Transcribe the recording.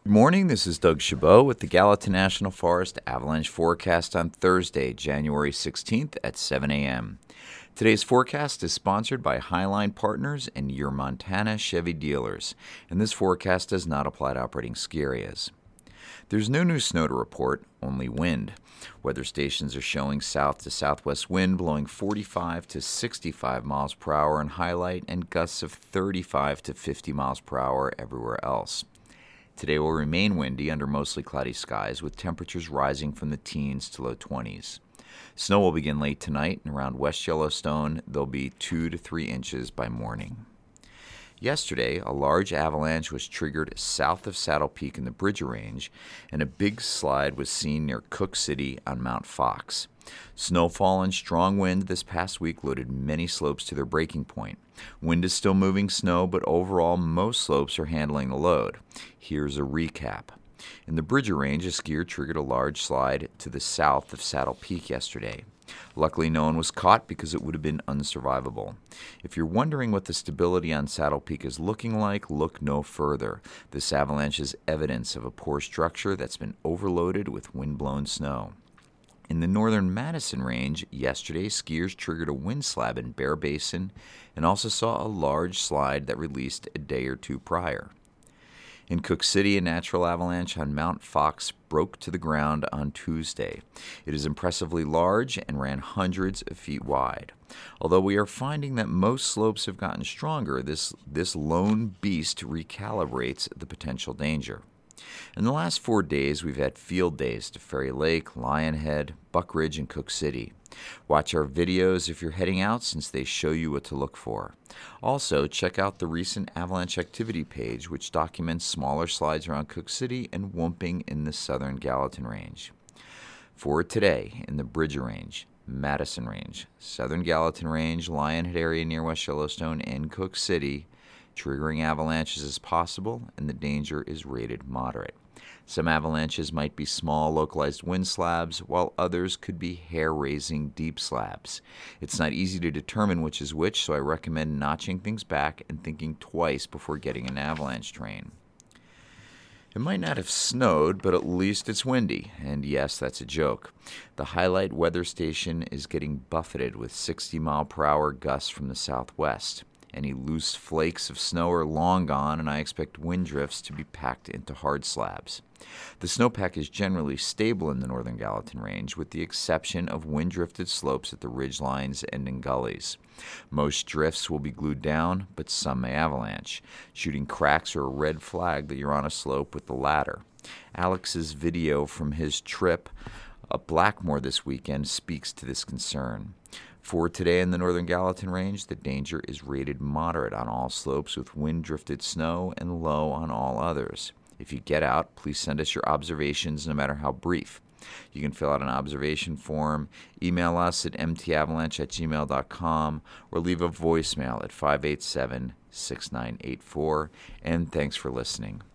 Good morning, this is Doug Chabot with the Gallatin National Forest Avalanche Forecast on Thursday, January 16th at 7 a.m. Today's forecast is sponsored by Highline Partners and your Montana Chevy dealers, and this forecast does not apply to operating ski areas. There's no new snow to report, only wind. Weather stations are showing south to southwest wind blowing 45 to 65 miles per hour in Highlight and gusts of 35 to 50 miles per hour everywhere else. Today will remain windy under mostly cloudy skies with temperatures rising from the teens to low 20s. Snow will begin late tonight, and around West Yellowstone there'll be 2 to 3 inches by morning. Yesterday, a large avalanche was triggered south of Saddle Peak in the Bridger Range, and a big slide was seen near Cook City on Mount Fox. Snowfall and strong wind this past week loaded many slopes to their breaking point. Wind is still moving snow, but overall most slopes are handling the load. Here's a recap. In the Bridger Range, a skier triggered a large slide to the south of Saddle Peak yesterday. Luckily, no one was caught because it would have been unsurvivable. If you're wondering what the stability on Saddle Peak is looking like, look no further. This avalanche is evidence of a poor structure that's been overloaded with wind-blown snow. In the northern Madison Range, yesterday, skiers triggered a wind slab in Bear Basin and also saw a large slide that released a day or two prior. In Cook City, a natural avalanche on Mount Fox broke to the ground on Tuesday. It is impressively large and ran hundreds of feet wide. Although we are finding that most slopes have gotten stronger, this lone beast recalibrates the potential danger. In the last 4 days, we've had field days to Ferry Lake, Lionhead, Buck Ridge, and Cook City. Watch our videos if you're heading out since they show you what to look for. Also, check out the recent avalanche activity page, which documents smaller slides around Cook City and whooping in the southern Gallatin Range. For today, in the Bridger Range, Madison Range, southern Gallatin Range, Lionhead area near West Yellowstone, and Cook City, triggering avalanches is possible, and the danger is rated moderate. Some avalanches might be small, localized wind slabs, while others could be hair-raising deep slabs. It's not easy to determine which is which, so I recommend notching things back and thinking twice before getting an avalanche train. It might not have snowed, but at least it's windy, and yes, that's a joke. The Highlight weather station is getting buffeted with 60-mile-per-hour gusts from the southwest. Any loose flakes of snow are long gone, and I expect wind drifts to be packed into hard slabs. The snowpack is generally stable in the northern Gallatin Range, with the exception of wind-drifted slopes at the ridge lines and in gullies. Most drifts will be glued down, but some may avalanche. Shooting cracks are a red flag that you're on a slope with the ladder. Alex's video from his trip up Blackmore this weekend speaks to this concern. For today in the northern Gallatin Range, the danger is rated moderate on all slopes with wind-drifted snow and low on all others. If you get out, please send us your observations no matter how brief. You can fill out an observation form, email us at mtavalanche@gmail.com, or leave a voicemail at 587-6984, and thanks for listening.